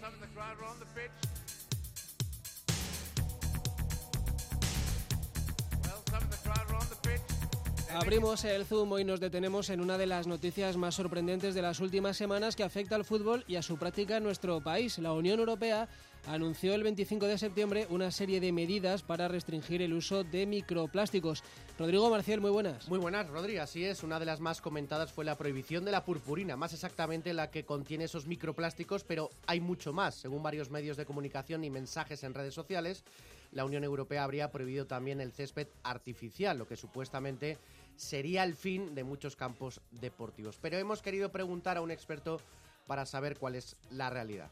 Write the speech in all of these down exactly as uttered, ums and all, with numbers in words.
Abrimos el Zoom y nos detenemos en una de las noticias más sorprendentes de las últimas semanas que afecta al fútbol y a su práctica en nuestro país. La Unión Europea anunció el veinticinco de septiembre una serie de medidas para restringir el uso de microplásticos. Rodrigo Marcial, muy buenas. Muy buenas, Rodri. Así es, una de las más comentadas fue la prohibición de la purpurina, más exactamente la que contiene esos microplásticos, pero hay mucho más. Según varios medios de comunicación y mensajes en redes sociales, la Unión Europea habría prohibido también el césped artificial, lo que supuestamente sería el fin de muchos campos deportivos. Pero hemos querido preguntar a un experto para saber cuál es la realidad.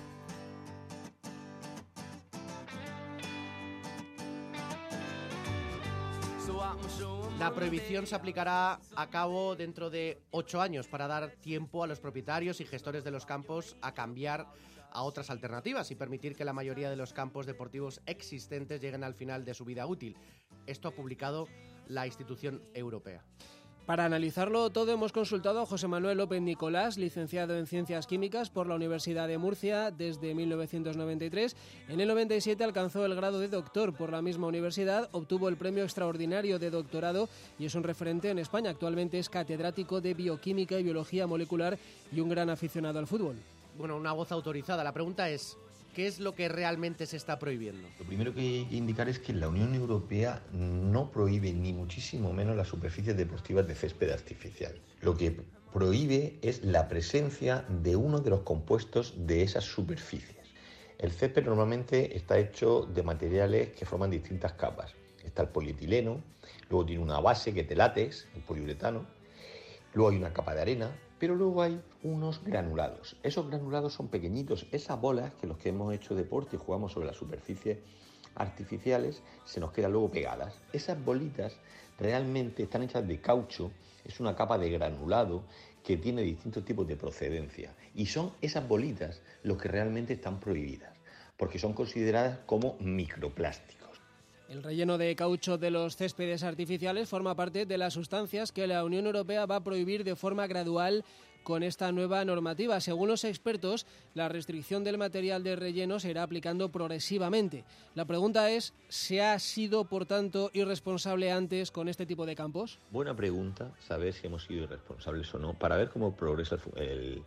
La prohibición se aplicará a cabo dentro de ocho años para dar tiempo a los propietarios y gestores de los campos a cambiar a otras alternativas y permitir que la mayoría de los campos deportivos existentes lleguen al final de su vida útil. Esto ha publicado la institución europea. Para analizarlo todo hemos consultado a José Manuel López Nicolás, licenciado en Ciencias Químicas por la Universidad de Murcia desde mil novecientos noventa y tres. En el noventa y siete alcanzó el grado de doctor por la misma universidad, obtuvo el premio extraordinario de doctorado y es un referente en España. Actualmente es catedrático de Bioquímica y Biología Molecular y un gran aficionado al fútbol. Bueno, una voz autorizada. La pregunta es, ¿qué es lo que realmente se está prohibiendo? Lo primero que hay que indicar es que la Unión Europea no prohíbe ni muchísimo menos las superficies deportivas de césped artificial. Lo que prohíbe es la presencia de uno de los compuestos de esas superficies. El césped normalmente está hecho de materiales que forman distintas capas. Está el polietileno, luego tiene una base que es de látex, el poliuretano, luego hay una capa de arena, pero luego hay unos granulados. Esos granulados son pequeñitos, esas bolas que los que hemos hecho deporte y jugamos sobre las superficies artificiales se nos quedan luego pegadas. Esas bolitas realmente están hechas de caucho, es una capa de granulado que tiene distintos tipos de procedencia y son esas bolitas los que realmente están prohibidas porque son consideradas como microplásticos. El relleno de caucho de los céspedes artificiales forma parte de las sustancias que la Unión Europea va a prohibir de forma gradual con esta nueva normativa. Según los expertos, la restricción del material de relleno se irá aplicando progresivamente. La pregunta es, ¿se ha sido, por tanto, irresponsable antes con este tipo de campos? Buena pregunta, saber si hemos sido irresponsables o no, para ver cómo progresa el,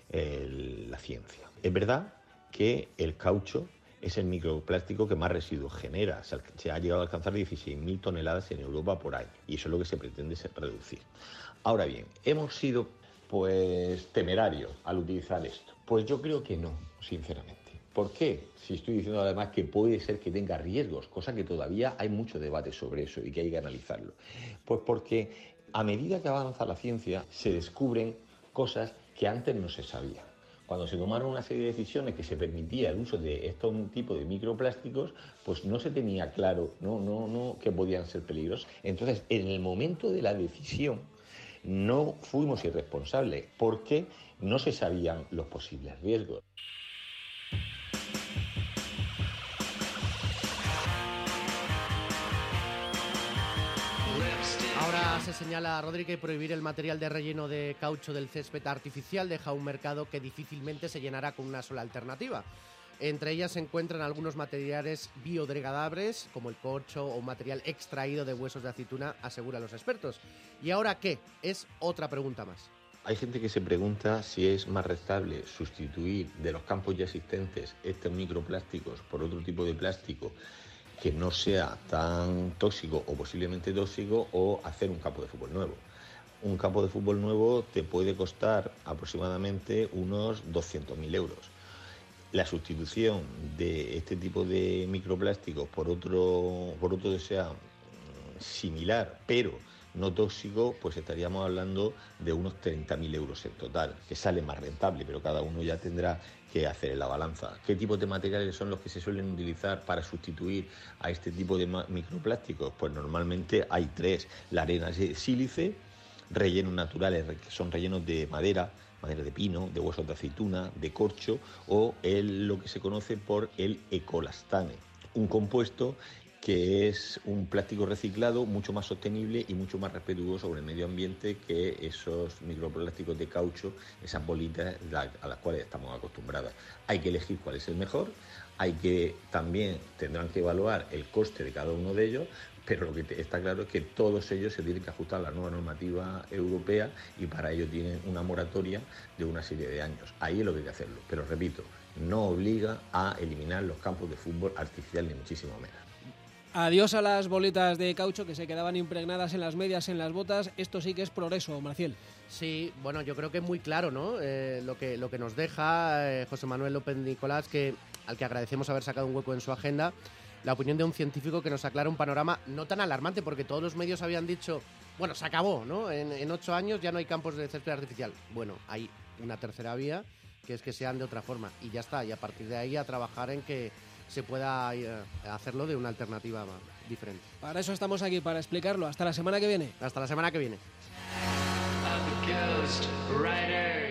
el, la ciencia. Es verdad que el caucho es el microplástico que más residuos genera. Se ha llegado a alcanzar dieciséis mil toneladas en Europa por año y eso es lo que se pretende reducir. Ahora bien, ¿hemos sido pues temerarios al utilizar esto? Pues yo creo que no, sinceramente. ¿Por qué? Si estoy diciendo además que puede ser que tenga riesgos, cosa que todavía hay mucho debate sobre eso y que hay que analizarlo. Pues porque a medida que avanza la ciencia se descubren cosas que antes no se sabían. Cuando se tomaron una serie de decisiones que se permitía el uso de estos tipos de microplásticos, pues no se tenía claro no, no, no, que podían ser peligrosos. Entonces, en el momento de la decisión, no fuimos irresponsables porque no se sabían los posibles riesgos. Ahora se señala, Rodri, que prohibir el material de relleno de caucho del césped artificial deja un mercado que difícilmente se llenará con una sola alternativa. Entre ellas se encuentran algunos materiales biodegradables, como el corcho o material extraído de huesos de aceituna, aseguran los expertos. ¿Y ahora qué? Es otra pregunta más. Hay gente que se pregunta si es más rentable sustituir de los campos ya existentes estos microplásticos por otro tipo de plástico que no sea tan tóxico o posiblemente tóxico, o hacer un campo de fútbol nuevo. Un campo de fútbol nuevo te puede costar aproximadamente unos doscientos mil euros. La sustitución de este tipo de microplásticos por otro, por otro que sea similar, pero no tóxico, pues estaríamos hablando de unos treinta mil euros en total, que sale más rentable, pero cada uno ya tendrá que hacer en la balanza. ¿Qué tipos de materiales son los que se suelen utilizar para sustituir a este tipo de microplásticos? Pues normalmente hay tres: la arena de sílice, rellenos naturales, que son rellenos de madera, madera de pino, de huesos de aceituna, de corcho, o el, lo que se conoce por el ecolastane, un compuesto que es un plástico reciclado mucho más sostenible y mucho más respetuoso con el medio ambiente que esos microplásticos de caucho, esas bolitas a las cuales estamos acostumbrados. Hay que elegir cuál es el mejor, hay que también tendrán que evaluar el coste de cada uno de ellos, pero lo que está claro es que todos ellos se tienen que ajustar a la nueva normativa europea y para ello tienen una moratoria de una serie de años. Ahí es lo que hay que hacerlo, pero repito, no obliga a eliminar los campos de fútbol artificial ni muchísimo menos. Adiós a las bolitas de caucho que se quedaban impregnadas en las medias, en las botas. Esto sí que es progreso, Marcial. Sí, bueno, yo creo que es muy claro, ¿no? Eh, lo que lo que nos deja eh, José Manuel López Nicolás, que al que agradecemos haber sacado un hueco en su agenda, la opinión de un científico que nos aclara un panorama no tan alarmante, porque todos los medios habían dicho, bueno, se acabó, ¿no? En, en ocho años ya no hay campos de césped artificial. Bueno, hay una tercera vía, que es que sean de otra forma, y ya está, y a partir de ahí a trabajar en que se pueda eh, hacerlo de una alternativa diferente. Para eso estamos aquí, para explicarlo. Hasta la semana que viene. Hasta la semana que viene.